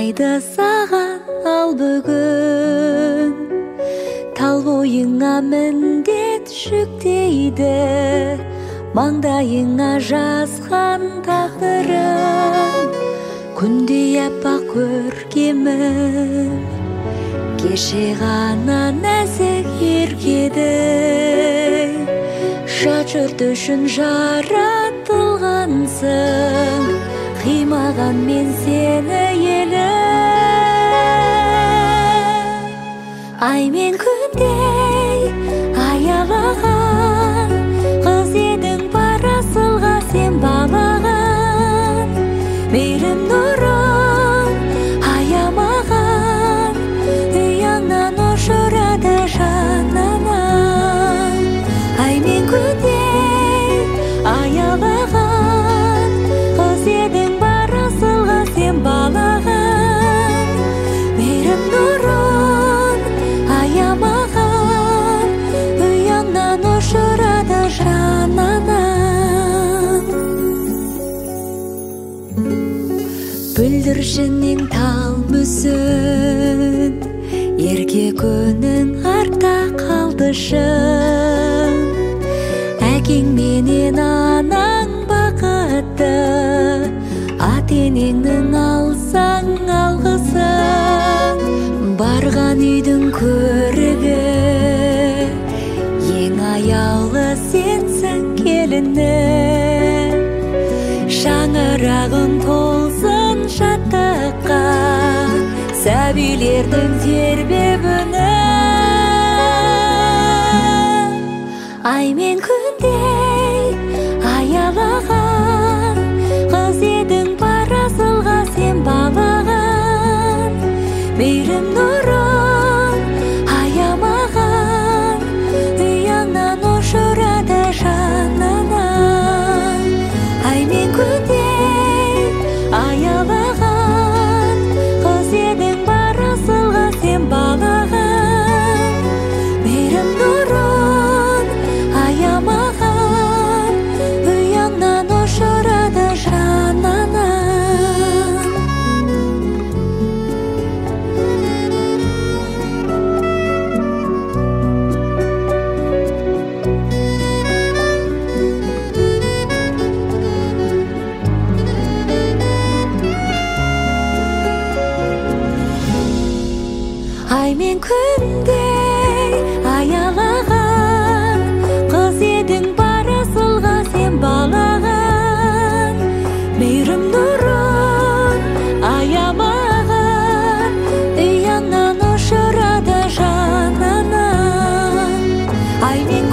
айды саған ал бүгін, тал бойыңа міндет жүктейді, маңдайыңа жазған тағдырын. Күндей аппақ көркемім, кеше ғана нәзік еркедің, жат жұрт үшін жаратылғансың, қимаған мен сені елім. Ай мен күндей аялаған, қыз едің парасылға сен балаған, мейірім нұрын аямаған, ұяңнан ұшырады жанына. Ай мен күндей аялаған, қыз едің парасылға сен балаған, мейірім нұрын аямаған, ұяңнан ұшырады жанына. Бүлдіршіннен тал мүсін, ерке күнің артта қалды шын. Әкең менен анаң бақытты, ата-енеңнің алсаң алғысын. Барған үйдің көрігі, ең аяулы сенсің келінім. Шаңырағың толсын шаттыққа, сәбилердің тербебіні. Ай мен күндей аялаған, қыз едің парасылға сен балаған, мейірім нұрын аямаған, ұяңнан ұшырады жанына. Ай мен күндей аялаған, қыз едің парасылға сен балаған, мейірім нұрын аямаған, ұяңнан ұшырады жанына. Ай мен күндей аялаған, қыз едің парасылға сен балаған, мейірім нұрын аямаған, ұяңнан ұшырады жанына. Ай мен